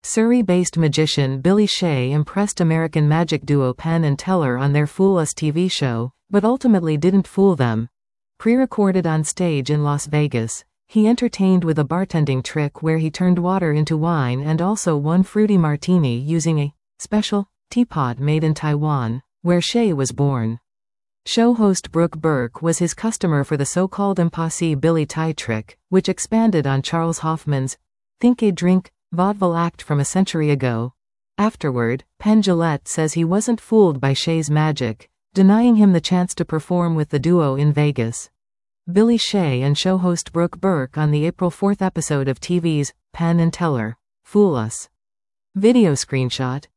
Surrey-based magician Billy Shay impressed American magic duo Penn and Teller on their Fool Us TV show, but ultimately didn't fool them. Pre-recorded on stage in Las Vegas, he entertained with a bartending trick where he turned water into wine and also one fruity martini using a special teapot made in Taiwan, where Shay was born. Show host Brooke Burke was his customer for the so-called Impossible Billy tie trick, which expanded on Charles Hoffman's Think a Drink vaudeville act from a century ago. Afterward, Penn Jillette says he wasn't fooled by Shay's magic, denying him the chance to perform with the duo in Vegas. Billy Shay and show host Brooke Burke on the April 4 episode of TV's Penn and Teller, Fool Us. Video screenshot,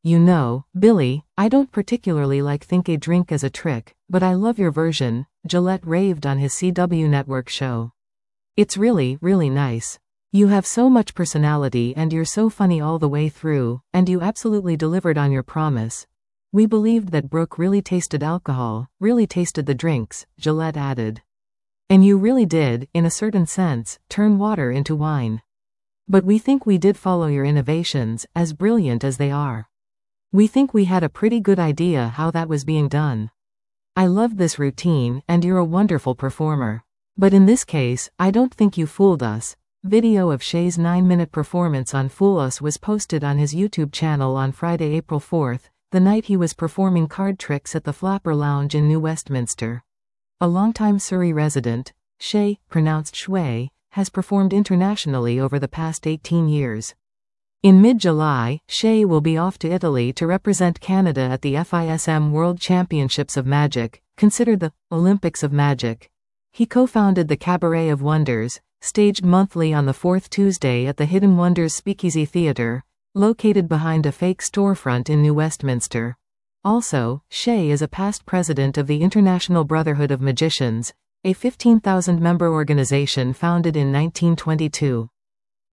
Billy, I don't particularly like Think a Drink as a trick, but I love your version, Jillette raved on his CW network show. It's really, really nice. You have so much personality and you're so funny all the way through, and you absolutely delivered on your promise. We believed that Brooke really tasted alcohol, really tasted the drinks, Jillette added. And you really did, in a certain sense, turn water into wine. But we think we did follow your innovations, as brilliant as they are. We think we had a pretty good idea how that was being done. I loved this routine, and you're a wonderful performer. But in this case, I don't think you fooled us. Video of Shay's 9-minute performance on Fool Us was posted on his YouTube channel on Friday, April 4, the night he was performing card tricks at the Flapper Lounge in New Westminster. A longtime Surrey resident, Shay, pronounced Shway, has performed internationally over the past 18 years. In mid-July, Shay will be off to Italy to represent Canada at the FISM World Championships of Magic, considered the Olympics of Magic. He co-founded the Cabaret of Wonders, staged monthly on the fourth Tuesday at the Hidden Wonders Speakeasy Theatre, located behind a fake storefront in New Westminster. Also, Shay is a past president of the International Brotherhood of Magicians, a 15,000-member organization founded in 1922.